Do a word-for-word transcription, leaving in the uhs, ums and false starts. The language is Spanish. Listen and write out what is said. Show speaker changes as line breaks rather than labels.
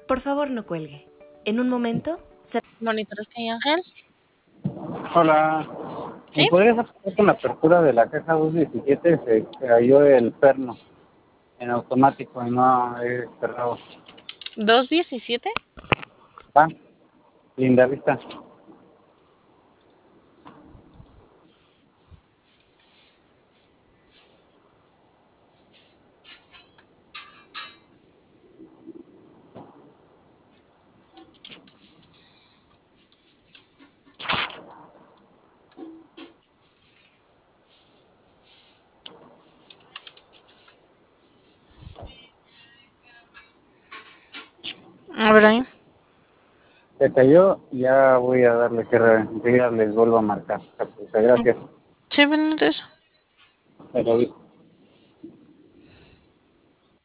Por favor, no cuelgue. En un momento, se...
Monitores que hay, Ángel.
Hola. ¿Me
¿Sí?
podrías apoyar con la apertura de la caja doscientos diecisiete? Se cayó el perno en automático y no he cerrado.
¿dos diecisiete?
¿Va? Linda vista.
A ver ahí.
Se cayó y ya voy a darle cierre. Enseguida les vuelvo a marcar. Gracias.
Sí, ven eso.
Te lo digo.